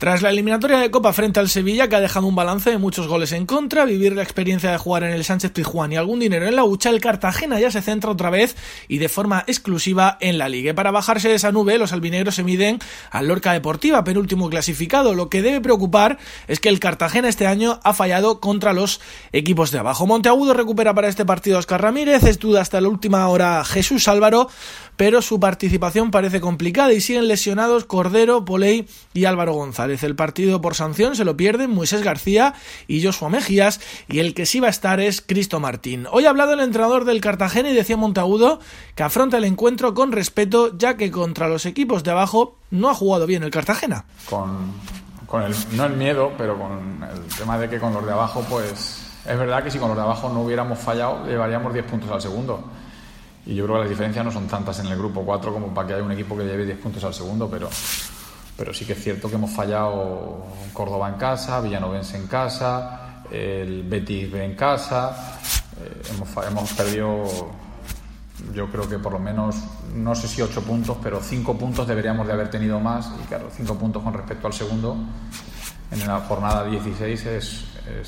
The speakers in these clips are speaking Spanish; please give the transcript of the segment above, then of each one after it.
Tras la eliminatoria de Copa frente al Sevilla, que ha dejado un balance de muchos goles en contra, vivir la experiencia de jugar en el Sánchez-Pizjuán y algún dinero en la hucha, el Cartagena ya se centra otra vez y de forma exclusiva en la Liga. Para bajarse de esa nube, los albinegros se miden al Lorca Deportiva, penúltimo clasificado. Lo que debe preocupar es que el Cartagena este año ha fallado contra los equipos de abajo. Monteagudo recupera para este partido a Óscar Ramírez, es duda hasta la última hora Jesús Álvaro, pero su participación parece complicada y siguen lesionados Cordero, Poley y Álvaro González. El partido por sanción se lo pierden Moisés García y Joshua Mejías, y el que sí va a estar es Cristo Martín. Hoy ha hablado el entrenador del Cartagena y decía Monteagudo que afronta el encuentro con respeto, ya que contra los equipos de abajo no ha jugado bien el Cartagena. No el miedo, pero con el tema de que con los de abajo, pues es verdad que si con los de abajo no hubiéramos fallado, llevaríamos 10 puntos al segundo. Y yo creo que las diferencias no son tantas en el grupo 4 como para que haya un equipo que lleve 10 puntos al segundo, pero sí que es cierto que hemos fallado Córdoba en casa, Villanovense en casa, el Betis en casa, hemos perdido, yo creo que por lo menos, no sé si 8 puntos, pero 5 puntos deberíamos de haber tenido más, y claro, 5 puntos con respecto al segundo en la jornada 16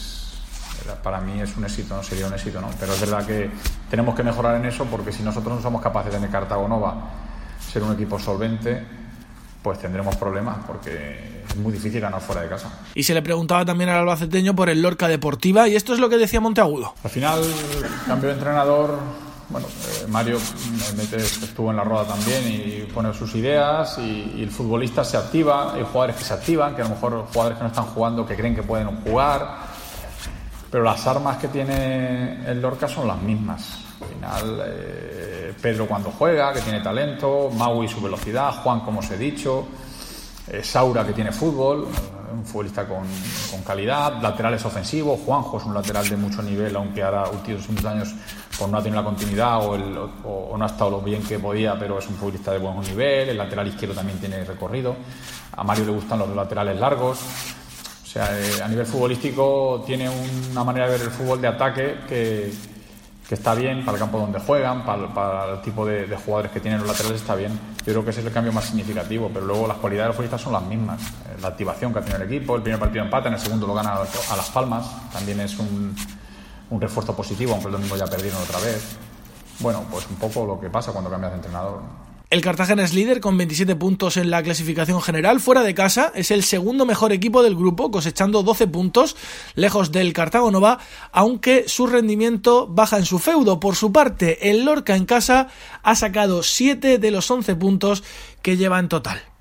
para mí es un éxito, no sería un éxito, ¿no? Pero es verdad que tenemos que mejorar en eso, porque si nosotros no somos capaces de en Cartago Nova ser un equipo solvente, pues tendremos problemas, porque es muy difícil ganar fuera de casa. Y se le preguntaba también al albaceteño por el Lorca Deportiva, y esto es lo que decía Monteagudo. Al final, cambio de entrenador, Mario estuvo en la rueda también y pone sus ideas, y el futbolista se activa, hay jugadores que se activan, que a lo mejor jugadores que no están jugando, que creen que pueden jugar, pero las armas que tiene el Lorca son las mismas. Al final, Pedro cuando juega, que tiene talento, Maui su velocidad, Juan, como os he dicho, Saura, que tiene fútbol, un futbolista con calidad, laterales ofensivos, Juanjo es un lateral de mucho nivel, aunque ahora últimos años pues no ha tenido la continuidad o no ha estado lo bien que podía, pero es un futbolista de buen nivel. El lateral izquierdo también tiene recorrido, a Mario le gustan los laterales largos. O sea, a nivel futbolístico tiene una manera de ver el fútbol de ataque que está bien para el campo donde juegan, para el tipo de jugadores que tienen los laterales está bien. Yo creo que ese es el cambio más significativo, pero luego las cualidades de los futbolistas son las mismas. La activación que ha tenido el equipo, el primer partido empata, en el segundo lo gana a Las Palmas, también es un refuerzo positivo, aunque el domingo ya perdieron otra vez. Bueno, pues un poco lo que pasa cuando cambias de entrenador. El Cartagena es líder con 27 puntos en la clasificación general. Fuera de casa es el segundo mejor equipo del grupo, cosechando 12 puntos, lejos del Cartago Nova, aunque su rendimiento baja en su feudo. Por su parte, el Lorca en casa ha sacado 7 de los 11 puntos que lleva en total.